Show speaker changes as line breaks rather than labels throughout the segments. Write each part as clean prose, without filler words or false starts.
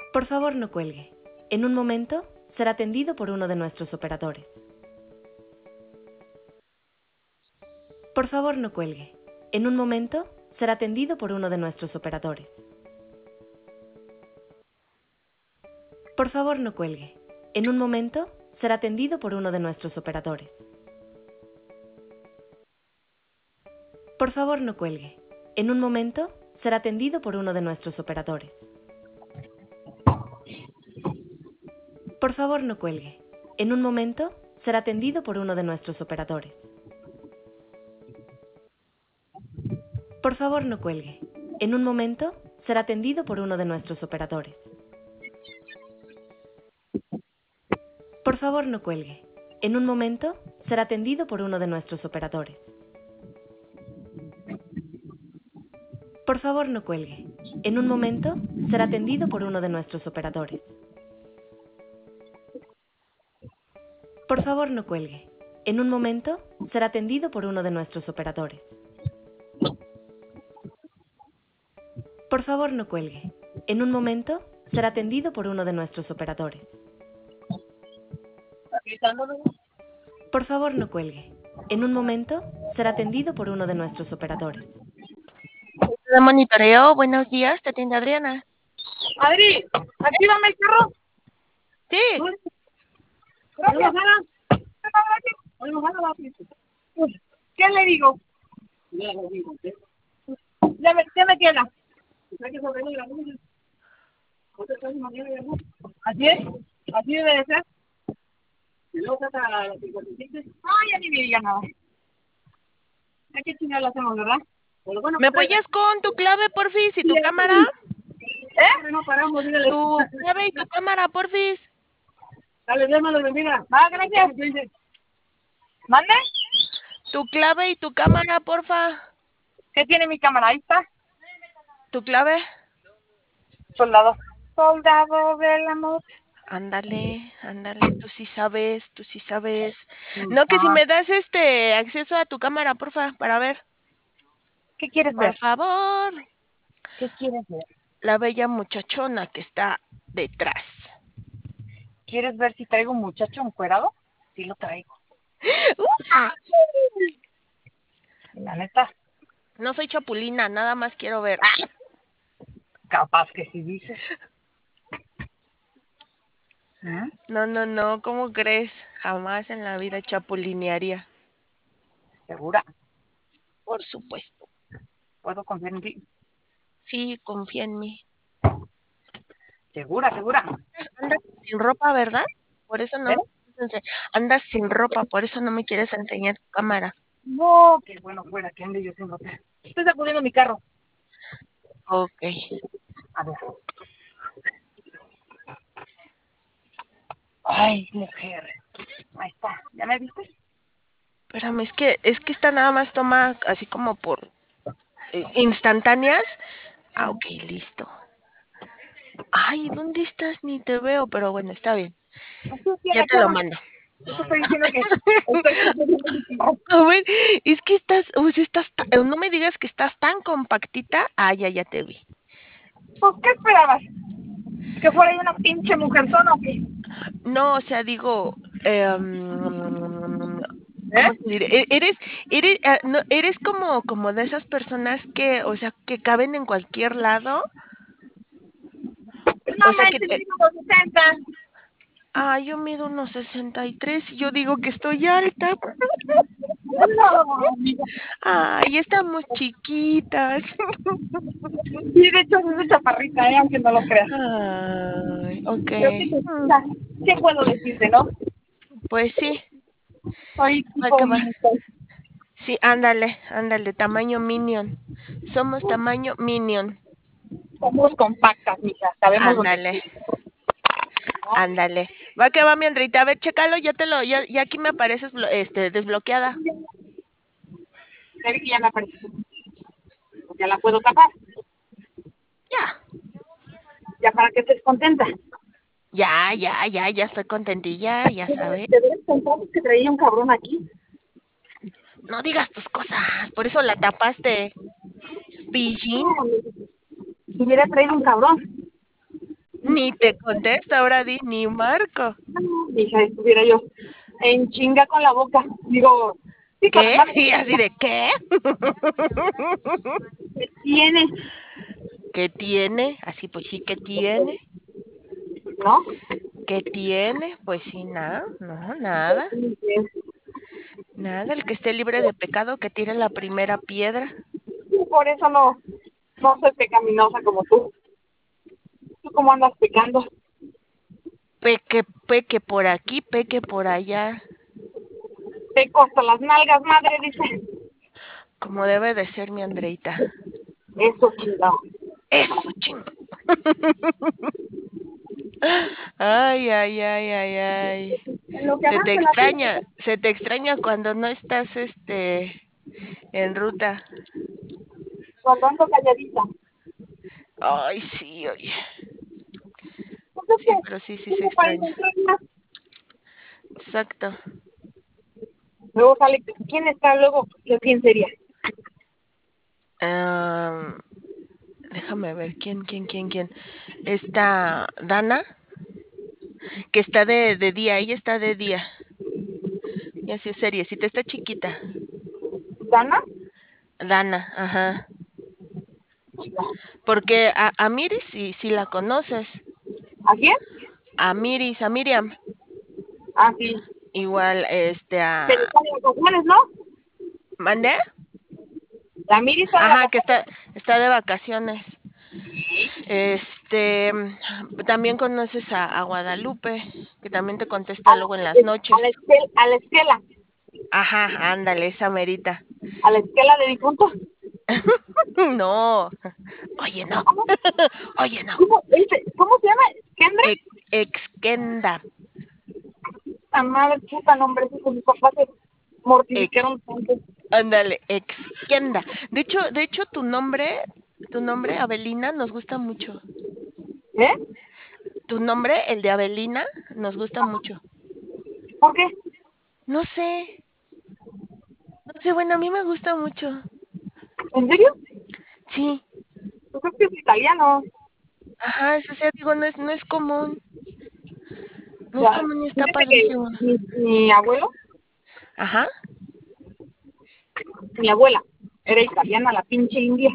Por favor, no cuelgue. En un momento será atendido por uno de nuestros operadores. Por favor, no cuelgue. En un momento será atendido por uno de nuestros operadores. Por favor, no cuelgue. En un momento será atendido por uno de nuestros operadores. Por favor, no cuelgue. En un momento será atendido por uno de nuestros operadores. Por favor, no cuelgue. En un momento será atendido por uno de nuestros operadores. Por favor, no cuelgue. En un momento será atendido por uno de nuestros operadores. Por favor, no cuelgue. En un momento será atendido por uno de nuestros operadores. Por favor, no cuelgue. En un momento será atendido por uno de nuestros operadores. Por favor, no cuelgue. En un momento será atendido por uno de nuestros operadores. Por favor, no cuelgue. En un momento será atendido por uno de nuestros operadores. Por favor, no cuelgue. En un momento será atendido por uno de nuestros operadores.
De monitoreo, buenos días, te atiende Adriana.
Adri, actívame el carro.
Sí.
Gracias, Ana. ¿Qué le digo? ¿Qué me queda? Así es, así debe de ser. Ya ni me diga nada. Hay que chingar lo hacemos, ¿verdad?
¿Me apoyas con tu clave, porfis, y tu cámara?
No paramos, dígale.
Tu clave y tu cámara, porfis.
Dale, Dios me lo bendiga. Va, gracias. ¿Mande?
Tu clave y tu cámara, porfa.
¿Qué tiene mi cámara? Ahí está.
¿Tu clave?
Soldado. Soldado del amor.
Ándale, tú sí sabes, No, que si me das acceso a tu cámara, porfa, para ver.
¿Qué quieres
Por
ver?
favor.
¿Qué quieres ver?
La bella muchachona que está detrás.
¿Quieres ver si traigo un muchacho encuerado? Sí lo traigo. La neta.
No soy chapulina, nada más quiero ver.
Capaz que sí dices.
No, ¿cómo crees? Jamás en la vida chapulinearía.
¿Segura?
Por supuesto.
¿Puedo confiar en ti?
Sí, confía en mí.
¿Segura?
Andas sin ropa, ¿verdad? Por eso no. Andas sin ropa, por eso no me quieres enseñar tu cámara.
No, qué bueno fuera que ande yo sin ropa. Estoy sacudiendo mi carro.
Ok.
A ver. Ay, mujer. Ahí está. ¿Ya me viste?
Espérame, es que esta nada más toma así como por instantáneas. Ok, listo. Ay, ¿dónde estás? Ni te veo, pero bueno, está bien. Ya te lo mando.
Estoy diciendo que...
A ver, es que no me digas que estás tan compactita. Ah, ya te vi.
Pues, ¿qué esperabas? ¿Que fuera una pinche mujerzona o qué?
No, o sea, digo, ¿cómo te diré? Eres como de esas personas que, o sea, que caben en cualquier lado.
No
O sea,
manches, mido 60.
Yo mido unos 63 y yo digo que estoy alta.
No, amiga.
Ay, estamos chiquitas.
Sí, de hecho, es chaparrita, aunque no lo creas.
Ay, ok.
¿Qué puedo decirte, no?
Pues sí.
Soy
Va
tipo
que va.
mini.
Sí, ándale, tamaño Minion. Somos tamaño Minion.
Somos compactas, mija. Sabemos dónde.
Ándale. Va que va, mi Andreita. A ver, chécalo, ya aquí me apareces desbloqueada.
Ya vi que ya me apareció. Ya la puedo tapar.
Ya.
Ya para que estés contenta.
Ya estoy contentilla, ya sabes.
¿Te ves contado que traía un cabrón aquí?
No digas tus cosas, por eso la tapaste. Pillín.
Si hubiera traído un cabrón.
Ni te contesto, ahora di, ni marco.
Hija, estuviera yo en chinga con la boca. Digo, sí, con
¿Qué?
las manos.
Y así de, ¿qué?
¿Qué tienes?
¿Qué tiene? Así pues sí, ¿qué tiene?
¿No?
¿Qué tiene? Pues sí, nada, no, nada, nada. El que esté libre de pecado, que tire la primera piedra.
Por eso no soy pecaminosa como tú. ¿Tú cómo andas pecando?
Peque, peque por aquí, peque por allá.
Peco hasta las nalgas, madre, dice.
Como debe de ser mi Andreita.
Eso, chingado.
Eso, ching. Ay, ay, ay, ay, ay.
En lo que avanza la vida.
Se te extraña cuando no estás, en ruta.
Cuando ando calladita.
Ay, sí, oye.
Pues es
Sí,
que
pero sí, sí se
tengo para
extraña.
encontrar más.
Exacto.
Luego sale, ¿quién está luego? ¿Quién sería?
Am, déjame ver, ¿quién? Esta Dana, que está de día, ella está de día. Y así es seriecita, está chiquita.
¿Dana?
Dana, ajá. Porque a Miris sí la conoces.
¿A quién?
A Miris, a Miriam.
Ah, sí.
Igual,
Pero
a...
está de vacaciones, ¿no?
¿Mandé?
La Miri está de
Ajá, que
vacaciones.
está de vacaciones. También conoces a Guadalupe, que también te contesta luego en las noches.
A la esquela.
Ajá, ándale, esa merita.
A la esquela de difuntos.
No, oye, no,
¿Cómo?
oye, no.
¿Cómo se llama? ¿Kendra?
Exkenda.
La madre puta, nombre, eso mis papás se
Ex,
mortificaron tanto.
ándale, Exkenda. De hecho, tu nombre, Abelina, nos gusta mucho.
¿Eh?
Tu nombre, el de Abelina, nos gusta mucho.
¿Por qué?
No sé, bueno, a mí me gusta mucho.
¿En serio?
Sí,
Pues es que es italiano.
ajá, o sea, digo, no es común. No
O
es
sea,
común y está
fíjate que
padrísimo.
mi abuelo,
Ajá.
mi abuela, era italiana, la pinche india.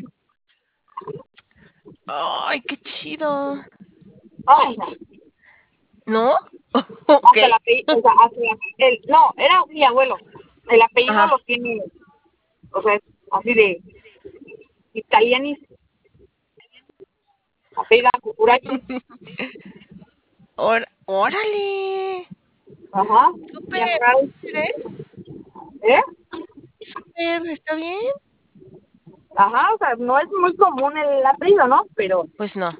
Ay, qué chido.
Ay, no.
¿No? Ok.
Hasta el apellido, o sea, no, era mi abuelo. El apellido
Ajá.
lo tiene, o sea, es así de italianis, apellida Cucurachi.
Órale.
Ajá, bien
Súper,
raro.
¿eh?
¿Eh?
Súper, está bien.
Ajá, o sea, no es muy común el apellido, ¿no? Pero,
Pues no.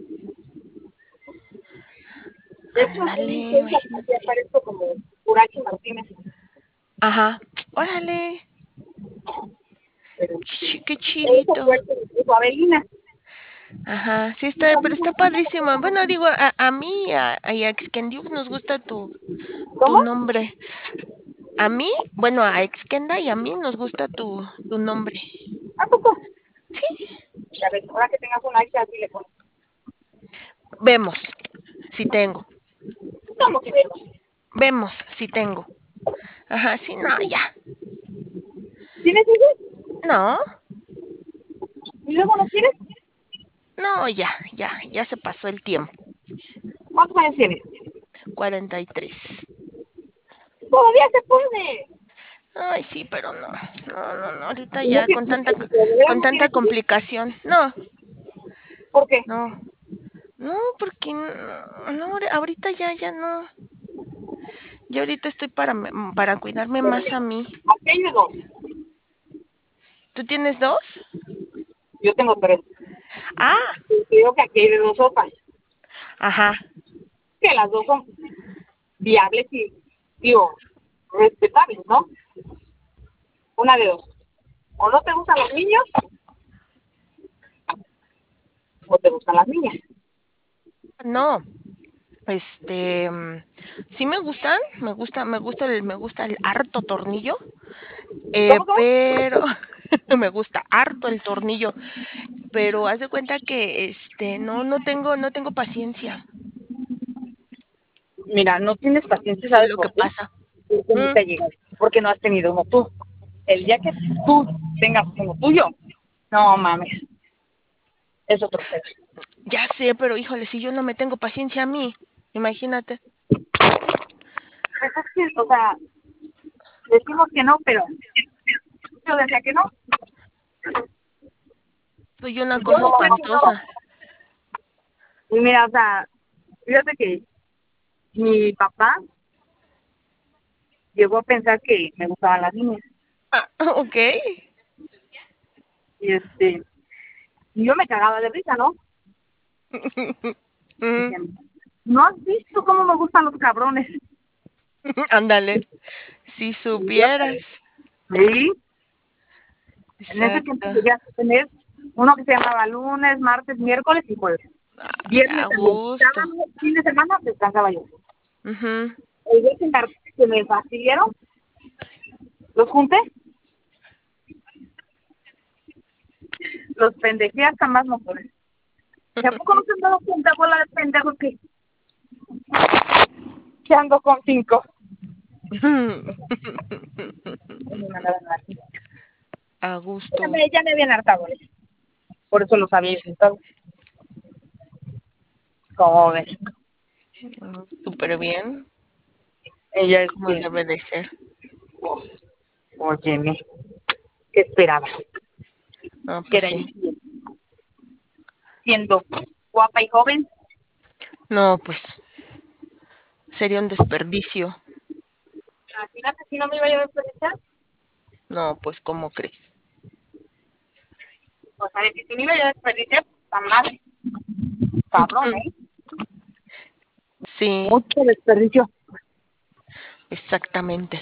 de hecho, en mi
Ándale,
ciencia aquí
imagínate.
aparezco como Curachi Martínez.
Ajá. Órale.
Pero,
Qué
eso
chidito.
fue el que me puso Abelina.
Ajá. Sí está, pero está padrísimo. Bueno, digo, a mí y a Exkendiu nos gusta tu
¿Cómo?
nombre. A mí, bueno, a Exkenda y a mí nos gusta tu nombre.
¿A poco?
Sí.
A ver, ahora que tengas una hija, así le pones.
Vemos si tengo.
¿Cómo que vemos?
Vemos si tengo. Ajá, sí, no, ya.
¿Tienes hijos?
No,
¿Y luego no quieres?
no, ya se pasó el tiempo.
¿Cuántos años tienes?
43.
Todavía se puede.
Ay, sí, pero no, ahorita
¿Y no
ya
tienes, de verdad
con
no
tanta
tienes hijos?
complicación. No,
¿Por qué?
no, no, porque no, ahorita ya no. Yo ahorita estoy para cuidarme más a mí.
Aquí hay de dos.
¿Tú tienes dos?
Yo tengo tres.
Ah,
Digo que aquí hay de dos sopas.
ajá.
Que las dos son viables y, digo, respetables, ¿no? Una de dos. O no te gustan los niños, o te gustan las niñas.
No, sí me gusta el harto tornillo,
¿Cómo?
pero me gusta harto el tornillo, pero haz de cuenta que no tengo paciencia.
Mira, no tienes paciencia,
¿Qué es
¿sabes
lo que
por qué?
pasa?
Porque no te ha llegado, porque no has tenido uno tú. El día que tú tengas uno tuyo, no mames, es otro pedo.
Ya sé, pero híjole, si yo no me tengo paciencia a mí, imagínate.
Pues es que, o sea, decimos que no, pero yo decía que no.
Soy una
Yo
cosa
decía que no.
espantosa.
Y mira, o sea, fíjate que mi papá llegó a pensar que me gustaban las niñas.
Ah, ok.
Y y yo me cagaba de risa, ¿no?
Mm,
Decía, ¿no has visto cómo me gustan los cabrones?
ándale, si
Y yo,
supieras.
sí, en ese tiempo
Exacto.
llegué a tener uno que se llamaba lunes, martes, miércoles y jueves.
Ay,
Viernes
a
también.
gusto.
Cada fin de semana descansaba yo.
Ujú.
El día que me fastidiaron, los junté, los pendejé hasta más no poder. ¿Y a poco no se han dado cuenta, bola de pendejos, que ando con 5?
A gusto.
Ya me habían hartado, ¿eh? Por eso los había insultado. Como ves,
Súper bien,
ella
como debe de ser.
óyeme, ¿qué esperaba?
No,
Que
pues
era
sí.
siendo guapa y joven.
No, pues sería un desperdicio.
Imagínate si no me iba yo a desperdiciar.
No, pues ¿cómo crees?
O sea, de que si me iba yo a desperdiciar, tan mal. Cabrón, ¿eh?
Sí,
Mucho desperdicio.
exactamente.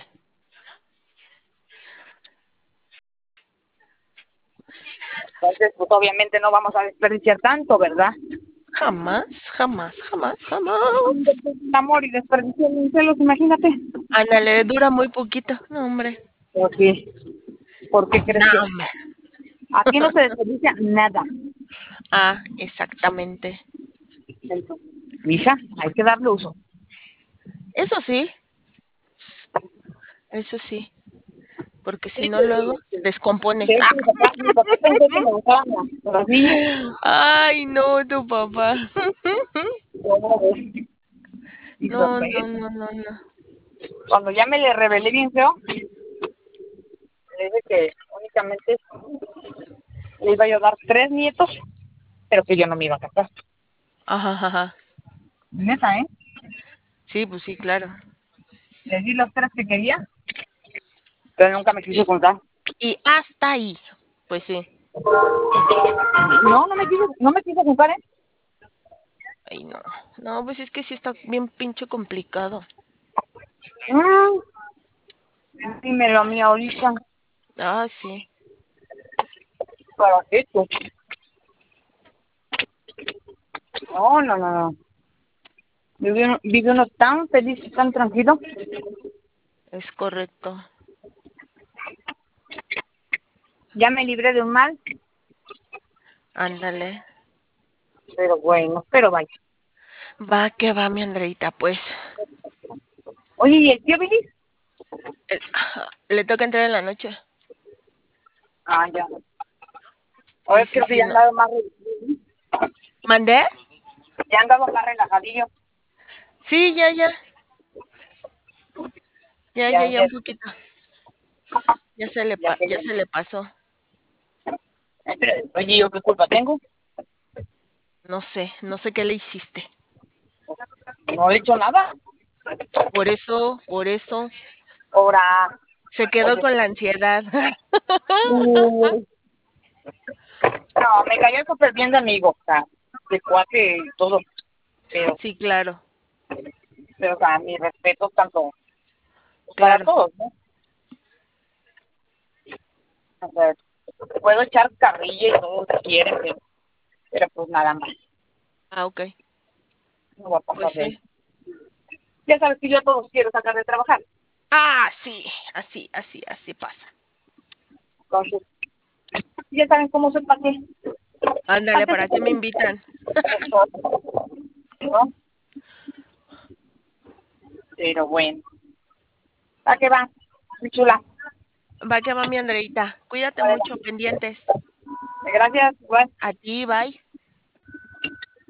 Entonces, pues obviamente no vamos a desperdiciar tanto, ¿verdad?
Jamás, jamás, jamás, jamás.
El amor y desperdicio en celos, imagínate.
Ándale, dura muy poquito. No, hombre.
¿Por qué? ¿Por qué crees
No,
que
hombre.
aquí no se desperdicia nada?
Ah, exactamente.
Entonces, mija, hay que darle uso.
Eso sí, eso sí. Porque si
Sí,
no, luego se descompone.
de hecho, mi papá pensó que me gustaban las niñas.
Ay, no, tu papá.
¿Cómo ves? Y
No,
sorpresa.
no, no, no, no.
Cuando ya me le rebelé bien feo, le dije que únicamente le iba yo a dar 3 nietos, pero que yo no me iba a casar.
Ajá, ajá.
Neta, ¿eh?
Sí, pues sí, claro.
Le di los 3 que quería, pero nunca me quiso contar.
Y hasta ahí. Pues sí.
No, no me quiso juntar, ¿eh?
Ay, no. No, pues es que sí está bien pinche complicado.
Mm, dímelo a mí ahorita.
Ah, sí.
¿Para qué tú? No, no, no, no. Vive uno tan feliz y tan tranquilo.
Es correcto.
Ya me libré de un mal,
Ándale.
pero bueno, pero vaya.
Va que va, mi Andreita, pues.
Oye, ¿y el tío Billy?
Eh, Le toca entrar en la noche.
Ah, ya.
Sí,
Ahora
sí,
creo que
sí,
ya
no.
andaba más,
¿Mandé?
ya andaba más relajadillo.
Sí, ya, ya. Ya,
Ya,
ya, ya,
ya,
un poquito.
ya,
Ya se le pasó.
oye, ¿yo qué culpa tengo?
No sé qué le hiciste.
No he hecho nada.
Por eso,
Ahora,
se quedó
oye,
con la ansiedad.
mm, no, me cayó súper bien de amigo, o sea, de cuate y todo, pero,
Sí, claro,
o sea, mi respeto tanto para
claro.
todos, ¿no? O sea, puedo echar carrilla y todo lo que quieren, pero pues nada más,
Ah, ok.
no va a
Pues
pasar de ahí.
sí.
Ya sabes que yo a todos quiero sacar de trabajar,
Ah, sí. Así, así, así pasa.
entonces, ya saben cómo soy para qué.
Ándale,
Antes
¿para qué me invitan?
¿no? Pero bueno. ¿A qué va? Mi chula.
Va que va mi Andreita. Cuídate
Vale.
mucho, pendientes.
Gracias, igual.
A ti, bye.